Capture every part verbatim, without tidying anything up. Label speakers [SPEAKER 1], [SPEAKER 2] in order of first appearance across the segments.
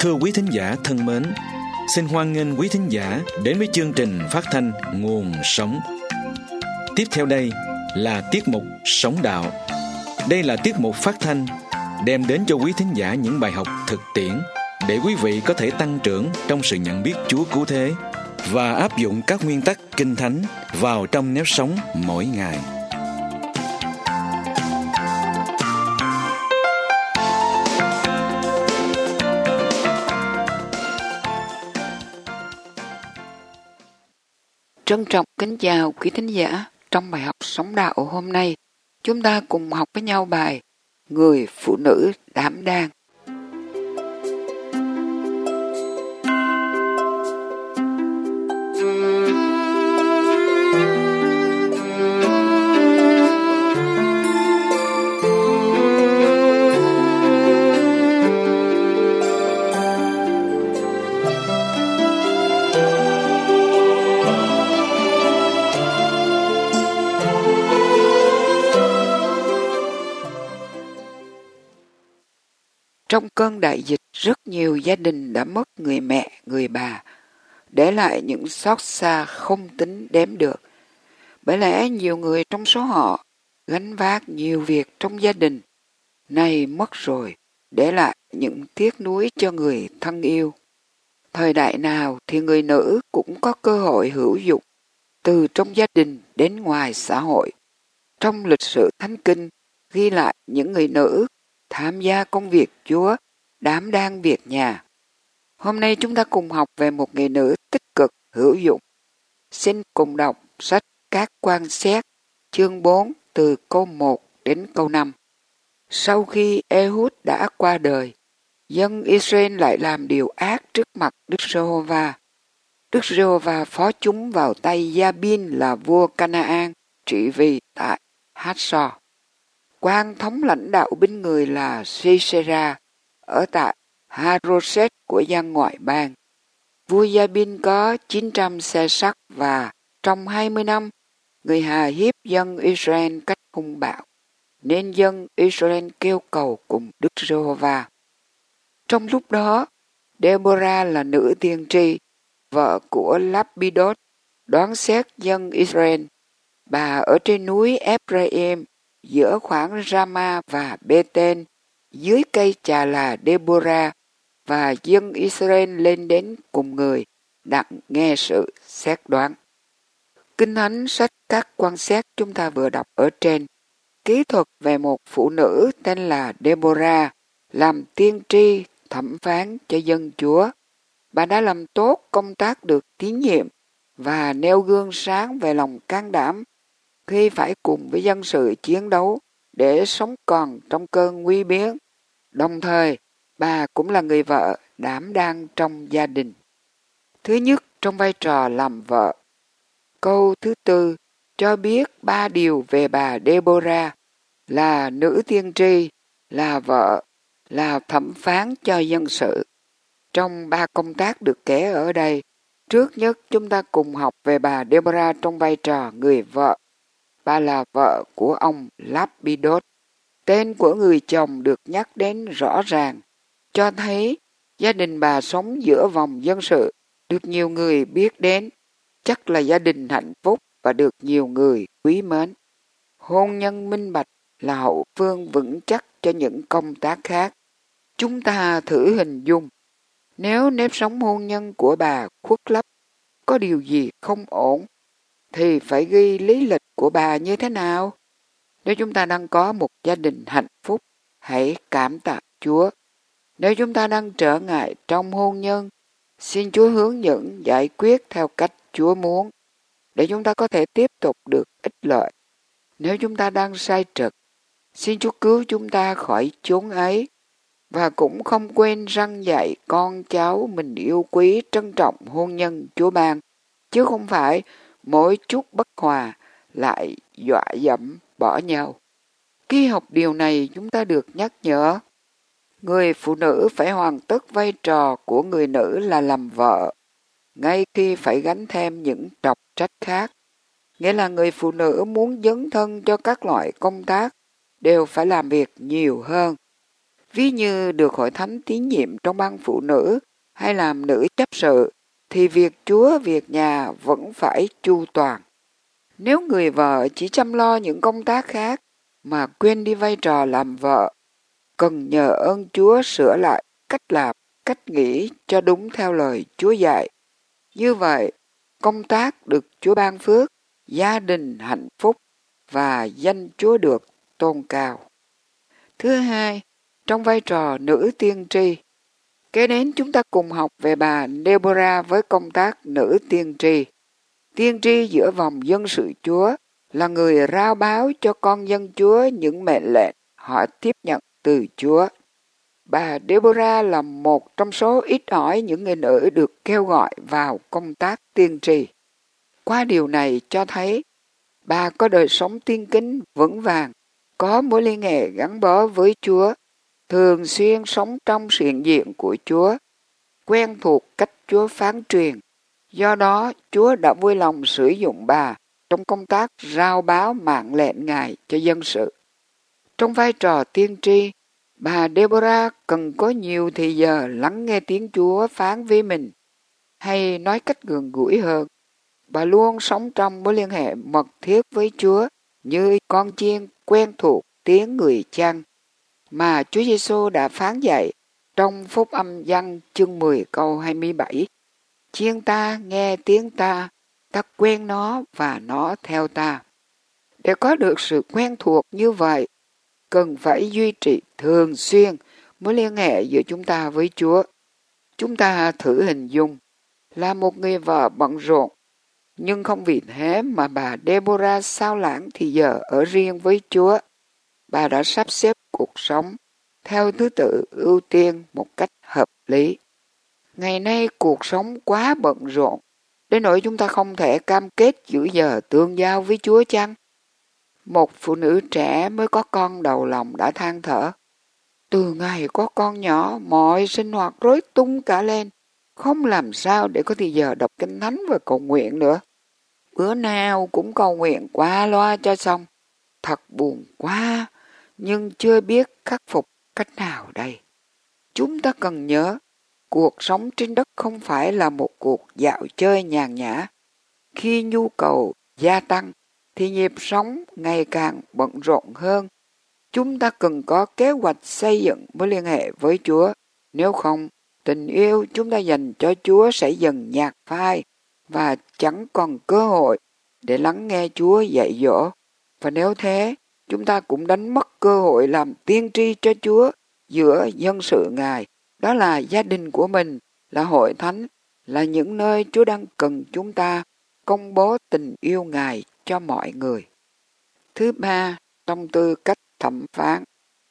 [SPEAKER 1] Thưa quý thính giả thân mến, xin hoan nghênh quý thính giả đến với chương trình phát thanh Nguồn Sống. Tiếp theo đây là tiết mục Sống Đạo. Đây là tiết mục phát thanh đem đến cho quý thính giả những bài học thực tiễn để quý vị có thể tăng trưởng trong sự nhận biết Chúa cứu thế và áp dụng các nguyên tắc Kinh Thánh vào trong nếp sống mỗi ngày.
[SPEAKER 2] Trân trọng kính chào quý thính giả. Trong bài học Sống Đạo hôm nay, chúng ta cùng học với nhau bài Người phụ nữ đảm đang. Trong cơn đại dịch, rất nhiều gia đình đã mất người mẹ, người bà, để lại những xót xa không tính đếm được. Bởi lẽ nhiều người trong số họ gánh vác nhiều việc trong gia đình, nay mất rồi, để lại những tiếc nuối cho người thân yêu. Thời đại nào thì người nữ cũng có cơ hội hữu dụng, từ trong gia đình đến ngoài xã hội. Trong lịch sử Thánh Kinh ghi lại những người nữ tham gia công việc Chúa, đảm đang việc nhà. Hôm nay chúng ta cùng học về một người nữ tích cực, hữu dụng. Xin cùng đọc sách Các Quan Xét, chương bốn từ câu một đến câu năm. Sau khi Ehud đã qua đời, dân Israel lại làm điều ác trước mặt Đức Giê-hô-va. Đức Giê-hô-va phó chúng vào tay Gia-bin là vua Canaan, trị vì tại Hát-so. Quan thống lãnh đạo binh người là Sisera ở tại Haroset của dân ngoại bang. Vua Gia-bin có chín trăm xe sắt và trong hai mươi năm, người hà hiếp dân Israel cách hung bạo, nên dân Israel kêu cầu cùng Đức Giê-hô-va. Trong lúc đó, Deborah là nữ tiên tri, vợ của Lapidot, đoán xét dân Israel. Bà ở trên núi Ephraim, giữa khoảng Rama và Bê-tên, dưới cây trà là Deborah, và dân Israel lên đến cùng người, đặng nghe sự xét đoán. Kinh Thánh sách Các Quan Xét chúng ta vừa đọc ở trên, kỹ thuật về một phụ nữ tên là Deborah, làm tiên tri, thẩm phán cho dân Chúa. Bà đã làm tốt công tác được tín nhiệm và nêu gương sáng về lòng can đảm khi phải cùng với dân sự chiến đấu để sống còn trong cơn nguy biến. Đồng thời, bà cũng là người vợ đảm đang trong gia đình. Thứ nhất, trong vai trò làm vợ. Câu thứ tư cho biết ba điều về bà Deborah: là nữ tiên tri, là vợ, là thẩm phán cho dân sự. Trong ba công tác được kể ở đây, trước nhất chúng ta cùng học về bà Deborah trong vai trò người vợ. Bà là vợ của ông Lapidot. Tên của người chồng được nhắc đến rõ ràng, cho thấy gia đình bà sống giữa vòng dân sự, được nhiều người biết đến, chắc là gia đình hạnh phúc và được nhiều người quý mến. Hôn nhân minh bạch là hậu phương vững chắc cho những công tác khác. Chúng ta thử hình dung, nếu nếp sống hôn nhân của bà khuất lấp, có điều gì không ổn, thì phải ghi lý lịch của bà như thế nào? Nếu chúng ta đang có một gia đình hạnh phúc, hãy cảm tạ Chúa. Nếu chúng ta đang trở ngại trong hôn nhân, xin Chúa hướng dẫn giải quyết theo cách Chúa muốn, để chúng ta có thể tiếp tục được ích lợi. Nếu chúng ta đang sai trật, xin Chúa cứu chúng ta khỏi chốn ấy, và cũng không quên răn dạy con cháu mình yêu quý trân trọng hôn nhân Chúa ban, chứ không phải mỗi chút bất hòa lại dọa dẫm bỏ nhau. Khi học điều này, chúng ta được nhắc nhở, người phụ nữ phải hoàn tất vai trò của người nữ là làm vợ, ngay khi phải gánh thêm những trọng trách khác. Nghĩa là người phụ nữ muốn dấn thân cho các loại công tác đều phải làm việc nhiều hơn. Ví như được hội thánh tín nhiệm trong ban phụ nữ hay làm nữ chấp sự, thì việc Chúa, việc nhà vẫn phải chu toàn. Nếu người vợ chỉ chăm lo những công tác khác mà quên đi vai trò làm vợ, cần nhờ ơn Chúa sửa lại cách làm, cách nghĩ cho đúng theo lời Chúa dạy. Như vậy, công tác được Chúa ban phước, gia đình hạnh phúc và danh Chúa được tôn cao. Thứ hai, trong vai trò nữ tiên tri, kế đến chúng ta cùng học về bà Deborah với công tác nữ tiên tri. Tiên tri giữa vòng dân sự Chúa là người rao báo cho con dân Chúa những mệnh lệnh họ tiếp nhận từ Chúa. Bà Deborah là một trong số ít ỏi những người nữ được kêu gọi vào công tác tiên tri. Qua điều này cho thấy bà có đời sống tiên kính vững vàng, có mối liên hệ gắn bó với Chúa, thường xuyên sống trong sự hiện diện của Chúa, quen thuộc cách Chúa phán truyền. Do đó, Chúa đã vui lòng sử dụng bà trong công tác rao báo mạng lệnh Ngài cho dân sự. Trong vai trò tiên tri, bà Deborah cần có nhiều thời giờ lắng nghe tiếng Chúa phán với mình, hay nói cách gần gũi hơn. Bà luôn sống trong mối liên hệ mật thiết với Chúa như con chiên quen thuộc tiếng người chăn mà Chúa Giêsu đã phán dạy trong Phúc Âm Giăng chương mười câu hai mươi bảy. Chiên ta nghe tiếng ta, ta quen nó và nó theo ta. Để có được sự quen thuộc như vậy, cần phải duy trì thường xuyên mối liên hệ giữa chúng ta với Chúa. Chúng ta thử hình dung là một người vợ bận rộn, nhưng không vì thế mà bà Deborah sao lãng thì giờ ở riêng với Chúa. Bà đã sắp xếp cuộc sống theo thứ tự ưu tiên một cách hợp lý. Ngày nay cuộc sống quá bận rộn, đến nỗi chúng ta không thể cam kết giữ giờ tương giao với Chúa chăng? Một phụ nữ trẻ mới có con đầu lòng đã than thở. Từ ngày có con nhỏ, mọi sinh hoạt rối tung cả lên, không làm sao để có thời giờ đọc kinh thánh và cầu nguyện nữa. Bữa nào cũng cầu nguyện qua loa cho xong. Thật buồn quá, nhưng chưa biết khắc phục cách nào đây. Chúng ta cần nhớ, cuộc sống trên đất không phải là một cuộc dạo chơi nhàn nhã. Khi nhu cầu gia tăng, thì nhịp sống ngày càng bận rộn hơn. Chúng ta cần có kế hoạch xây dựng mối liên hệ với Chúa. Nếu không, tình yêu chúng ta dành cho Chúa sẽ dần nhạt phai và chẳng còn cơ hội để lắng nghe Chúa dạy dỗ. Và nếu thế, chúng ta cũng đánh mất cơ hội làm tiên tri cho Chúa giữa dân sự Ngài. Đó là gia đình của mình, là hội thánh, là những nơi Chúa đang cần chúng ta công bố tình yêu Ngài cho mọi người. Thứ ba, trong tư cách thẩm phán.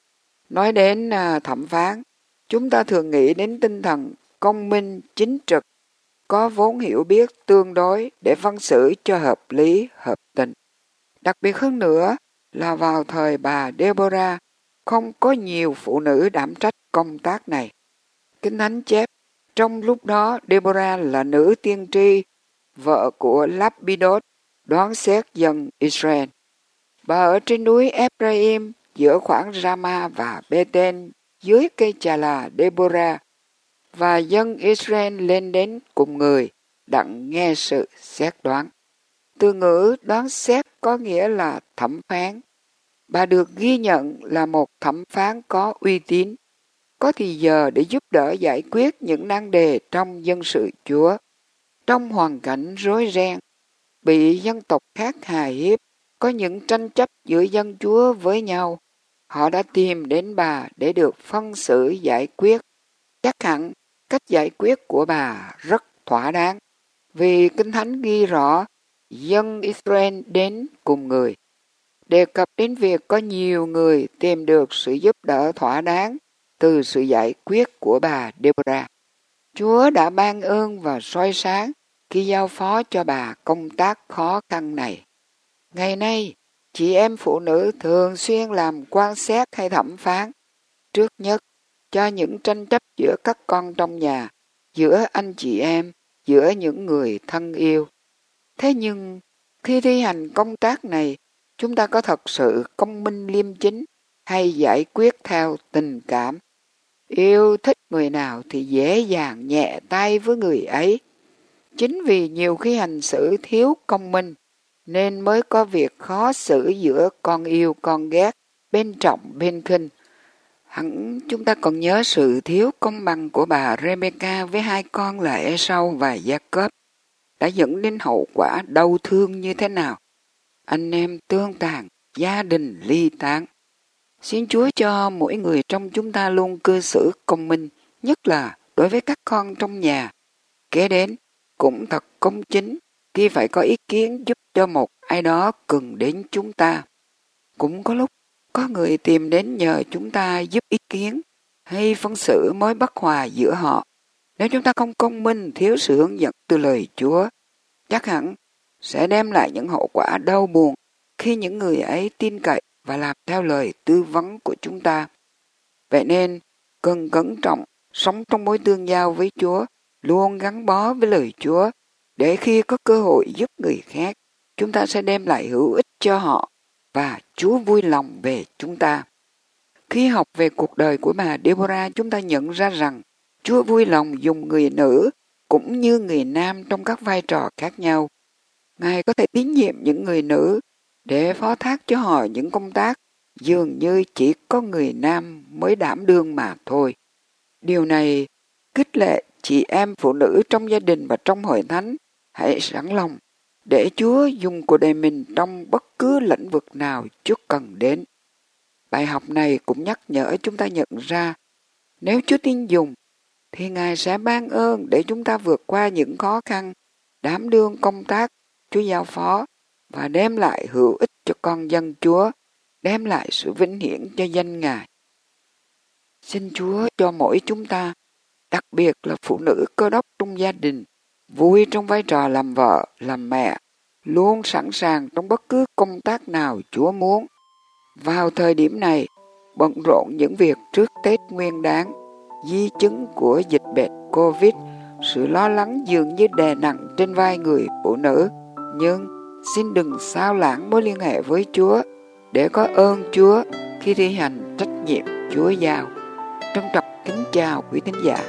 [SPEAKER 2] Nói đến à, thẩm phán, chúng ta thường nghĩ đến tinh thần công minh, chính trực, có vốn hiểu biết tương đối để phân xử cho hợp lý, hợp tình. Đặc biệt hơn nữa là vào thời bà Deborah, không có nhiều phụ nữ đảm trách công tác này. Kinh Thánh chép, trong lúc đó Deborah là nữ tiên tri, vợ của Lapidot, đoán xét dân Israel. Bà ở trên núi Ephraim giữa khoảng Rama và Bethel dưới cây chà là Deborah, và dân Israel lên đến cùng người đặng nghe sự xét đoán. Từ ngữ đoán xét có nghĩa là thẩm phán. Bà được ghi nhận là một thẩm phán có uy tín, có thì giờ để giúp đỡ giải quyết những nan đề trong dân sự Chúa. Trong hoàn cảnh rối ren, bị dân tộc khác hà hiếp, có những tranh chấp giữa dân Chúa với nhau, họ đã tìm đến bà để được phân xử giải quyết. Chắc hẳn cách giải quyết của bà rất thỏa đáng, vì Kinh Thánh ghi rõ dân Israel đến cùng người. Đề cập đến việc có nhiều người tìm được sự giúp đỡ thỏa đáng từ sự giải quyết của bà Deborah. Chúa đã ban ơn và soi sáng khi giao phó cho bà công tác khó khăn này. Ngày nay, chị em phụ nữ thường xuyên làm quan xét hay thẩm phán. Trước nhất, cho những tranh chấp giữa các con trong nhà, giữa anh chị em, giữa những người thân yêu. Thế nhưng, khi thi hành công tác này, chúng ta có thật sự công minh liêm chính hay giải quyết theo tình cảm Yêu thích người nào thì dễ dàng nhẹ tay với người ấy. Chính vì nhiều khi hành xử thiếu công minh, nên mới có việc khó xử giữa con yêu con ghét, bên trọng bên khinh. Hẳn chúng ta còn nhớ sự thiếu công bằng của bà Rebecca với hai con là Esau và Jacob đã dẫn đến hậu quả đau thương như thế nào. Anh em tương tàn, gia đình ly tán. Xin Chúa cho mỗi người trong chúng ta luôn cư xử công minh, nhất là đối với các con trong nhà. Kế đến, cũng thật công chính khi phải có ý kiến giúp cho một ai đó cần đến chúng ta. Cũng có lúc có người tìm đến nhờ chúng ta giúp ý kiến hay phân xử mối bất hòa giữa họ. Nếu chúng ta không công minh, thiếu sự hướng dẫn từ lời Chúa, chắc hẳn sẽ đem lại những hậu quả đau buồn khi những người ấy tin cậy và làm theo lời tư vấn của chúng ta. Vậy nên, cần cẩn trọng, sống trong mối tương giao với Chúa, luôn gắn bó với lời Chúa, để khi có cơ hội giúp người khác, chúng ta sẽ đem lại hữu ích cho họ và Chúa vui lòng về chúng ta. Khi học về cuộc đời của bà Deborah, chúng ta nhận ra rằng Chúa vui lòng dùng người nữ cũng như người nam trong các vai trò khác nhau. Ngài có thể tín nhiệm những người nữ để phó thác cho họ những công tác dường như chỉ có người nam mới đảm đương mà thôi. Điều này khích lệ chị em phụ nữ trong gia đình và trong hội thánh hãy sẵn lòng để Chúa dùng cuộc đời mình trong bất cứ lĩnh vực nào Chúa cần đến. Bài học này cũng nhắc nhở chúng ta nhận ra, nếu Chúa tin dùng, thì Ngài sẽ ban ơn để chúng ta vượt qua những khó khăn, đảm đương công tác Chúa giao phó và đem lại hữu ích cho con dân Chúa, đem lại sự vinh hiển cho danh Ngài. Xin Chúa cho mỗi chúng ta, đặc biệt là phụ nữ Cơ Đốc trong gia đình, vui trong vai trò làm vợ, làm mẹ, luôn sẵn sàng trong bất cứ công tác nào Chúa muốn. Vào thời điểm này, bận rộn những việc trước Tết Nguyên Đán, di chứng của dịch bệnh Covid, sự lo lắng dường như đè nặng trên vai người phụ nữ. Nhưng xin đừng sao lãng mối liên hệ với Chúa để có ơn Chúa khi thi hành trách nhiệm Chúa giao. Trân trọng kính chào quý thính giả.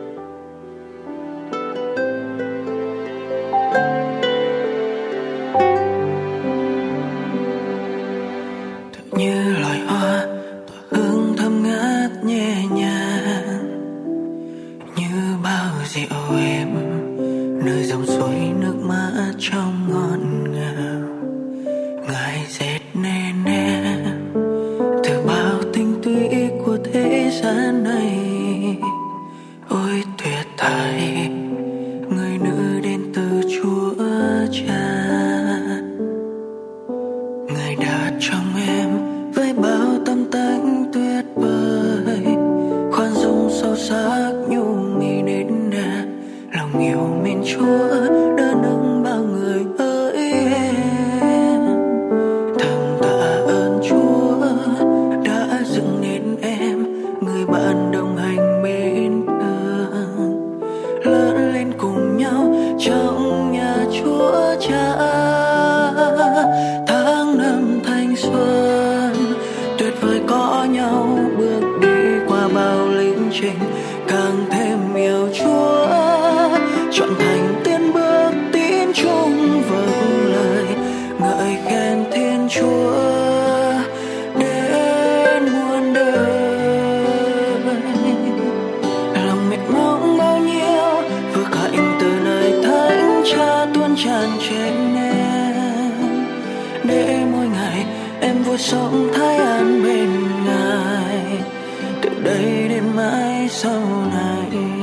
[SPEAKER 3] Tự như loài hoa tỏa hương thơm ngát nhẹ nhàng, như bao rượu êm nơi dòng suối nước mát trong ngọt ngào. Ngài dệt nên em từ bao tinh túy của thế gian này. Ôi tuyệt thay, người nữ đến từ Chúa Cha. Ngài đã trong em với bao tâm tánh tuyệt vời, khoan dung sâu sắc nhu mì đến đà. Lòng yêu mến Chúa đã nâng bao người hỡi em. Thầm tạ ơn Chúa đã dựng nên em, người bạn đồng hành bên đường, lớn lên cùng nhau trong nhà Chúa Cha. Tháng năm thanh xuân tuyệt vời có nhau, bước đi qua bao lịch trình càng thêm yêu Chúa, chọn thành tiến bước tín chung vâng lời ngợi khen Thiên Chúa đến muôn đời. Lòng mệt mỏi bao nhiêu phước hạnh từ nơi Thánh Cha tuôn tràn trên em, để mỗi ngày em vui sống thái an bên Ngài, từ đây đến mãi sau này.